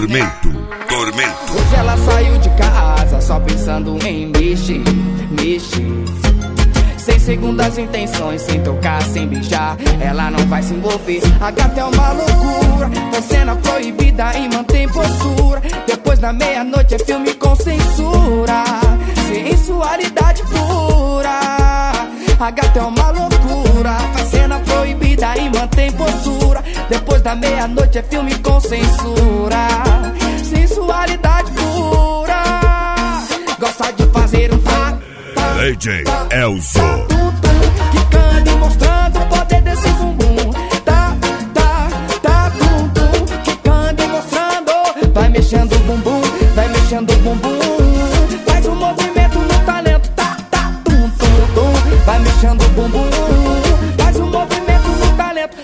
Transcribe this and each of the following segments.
Tormento. Hoje ela saiu de casa só pensando em mexer. Sem segundas intenções, sem tocar, sem beijar, ela não vai se envolver. A gata é uma loucura, faz cena proibida e mantém postura. Depois da meia-noite é filme com censura, sensualidade pura. A gata é uma loucura, faz cena proibida e mantém postura. Depois da meia-noite é filme com censura, sensualidade pura. Gosta de fazer um DJ Elzo. Quicando e mostrando o poder desse bumbum. Quicando e mostrando. Vai mexendo o bumbum, vai mexendo o bumbum. Faz um movimento no talento. Vai mexendo o bumbum. Faz um movimento no talento.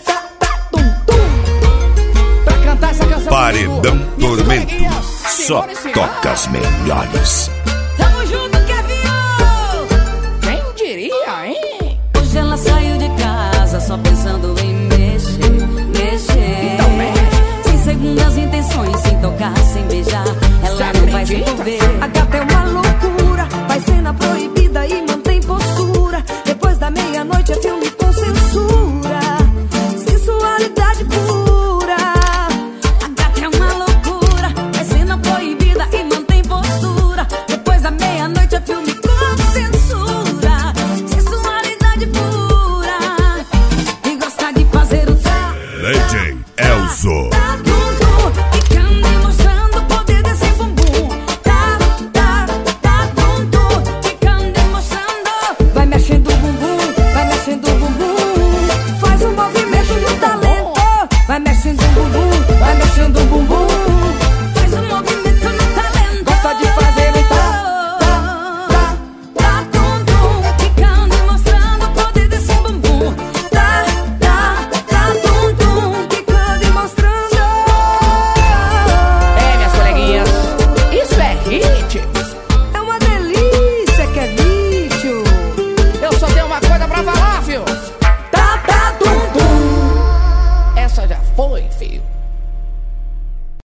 Pra cantar essa canção Paredão Tormento. Só toca as melhores. Tamo junto, Kevin. Quem diria, hein? Hoje ela saiu de casa só pensando em mexer. Então mexe. Sem segundas intenções, sem tocar, sem beijar, ela não vai se envolver. A gata é uma loucura, faz cena proibida e mantém postura. Depois da meia-noite é filme com censura, sensualidade pura. A gata é uma loucura, faz cena proibida e mantém postura. Depois da meia-noite é filme com censura, sensualidade pura. E gosta de fazer o DJ Elzo. quicando e mostrando o poder desse bumbum. Quicando e mostrando. Vai mexendo o bumbum, vai mexendo o bumbum. Faz um movimento no talento. Vai mexendo o bumbum, vai mexendo o bumbum.